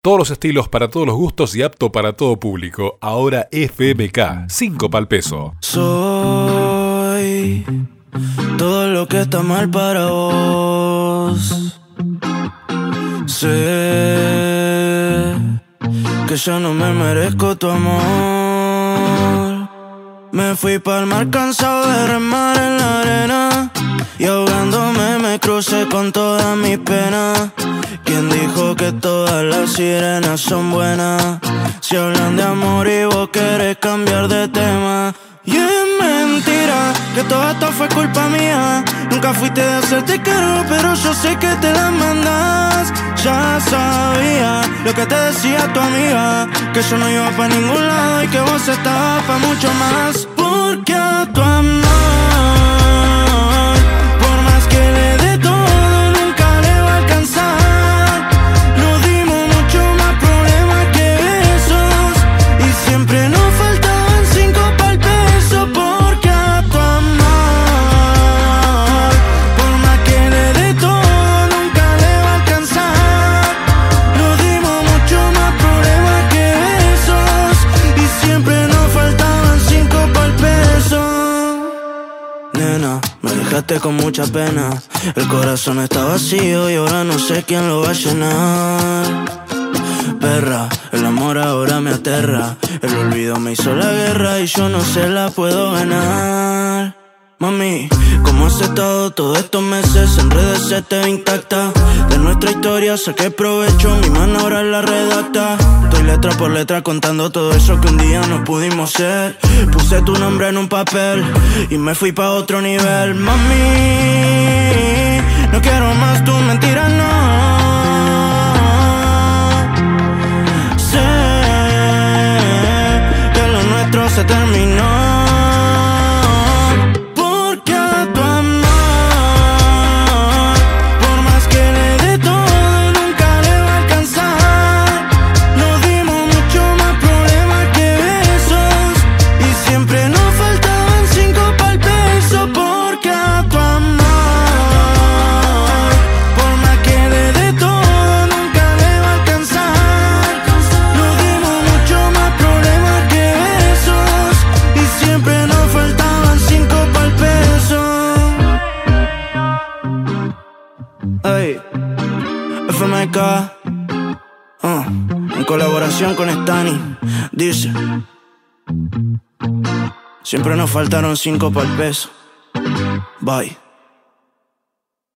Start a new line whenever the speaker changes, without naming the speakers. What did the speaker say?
Todos los estilos para todos los gustos y apto para todo público. Ahora FMK, 5 pa'l peso.
Soy todo lo que está mal para vos. Sé que yo no me merezco tu amor. Me fui pa'l mar cansado de remar en la arena, y ahogándome me crucé con todas mis penas. ¿Quién dijo que todas las sirenas son buenas? Si hablan de amor y vos querés cambiar de tema. Y es mentira que todo esto fue culpa mía. Nunca fuiste de hacerte caro, pero yo sé que te la mandas. Ya sabía lo que te decía tu amiga, que yo no iba pa' ningún lado y que vos estabas pa' mucho más. Porque a tu amor, por más que le dé todo, nunca le va a alcanzar. Nos dimos mucho más problemas que besos, y siempre nos faltaban 5 pa'l peso. Porque a tu amor, por más que le dé todo, nunca le va a alcanzar. Nos dimos mucho más problemas que besos, y siempre nos faltaban 5 pa'l peso. Nena, me dejaste con mucha pena. El corazón está vacío y ahora no sé quién lo va a llenar. Perra, el amor ahora me aterra. El olvido me hizo la guerra y yo no se la puedo ganar. Mami, ¿cómo has estado todos estos meses? En redes se te ve intacta. De nuestra historia saqué provecho, mi mano ahora la redacta. Estoy letra por letra contando todo eso que un día no pudimos ser. Puse tu nombre en un papel y me fui pa' otro nivel. Mami, no quiero más tus mentiras, no. Sé que lo nuestro se terminó. Hey, FMK, en colaboración con Stani, dice: siempre nos faltaron 5 pa'l peso. Bye.